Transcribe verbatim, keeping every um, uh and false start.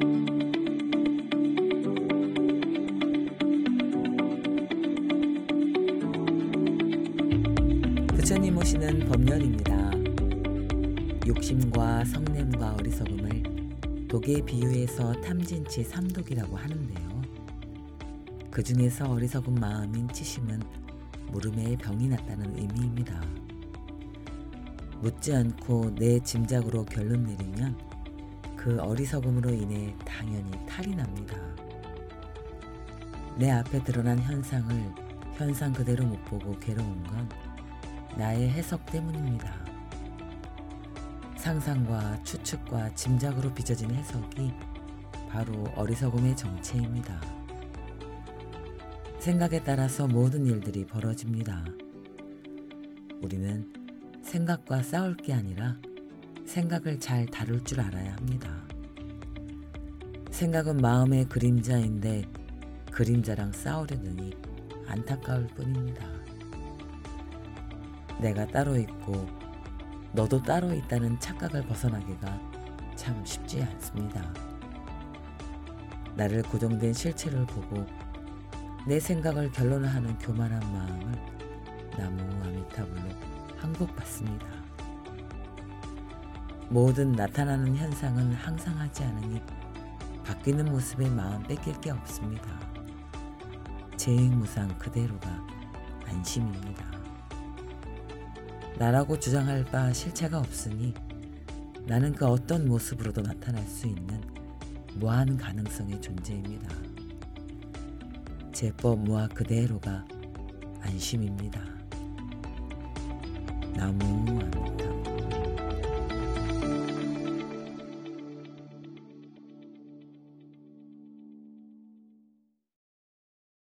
부처님 모시는 법렬입니다. 욕심과 성냄과 어리석음을 독에 비유해서 탐진치 삼독이라고 하는데요. 그 중에서 어리석은 마음인 치심은 물음에 병이 났다는 의미입니다. 묻지 않고 내 짐작으로 결론 내리면 그 어리석음으로 인해 당연히 탈이 납니다. 내 앞에 드러난 현상을 현상 그대로 못 보고 괴로운 건 나의 해석 때문입니다. 상상과 추측과 짐작으로 빚어진 해석이 바로 어리석음의 정체입니다. 생각에 따라서 모든 일들이 벌어집니다. 우리는 생각과 싸울 게 아니라 생각을 잘 다룰 줄 알아야 합니다. 생각은 마음의 그림자인데 그림자랑 싸우려느니 안타까울 뿐입니다. 내가 따로 있고 너도 따로 있다는 착각을 벗어나기가 참 쉽지 않습니다. 나를 고정된 실체를 보고 내 생각을 결론화하는 교만한 마음을 나무 아미타불로 항복받습니다. 모든 나타나는 현상은 항상하지 않으니 바뀌는 모습에 마음 뺏길 게 없습니다. 재행무상 그대로가 안심입니다. 나라고 주장할 바 실체가 없으니 나는 그 어떤 모습으로도 나타날 수 있는 무한 가능성의 존재입니다. 제법 무아 그대로가 안심입니다. 나무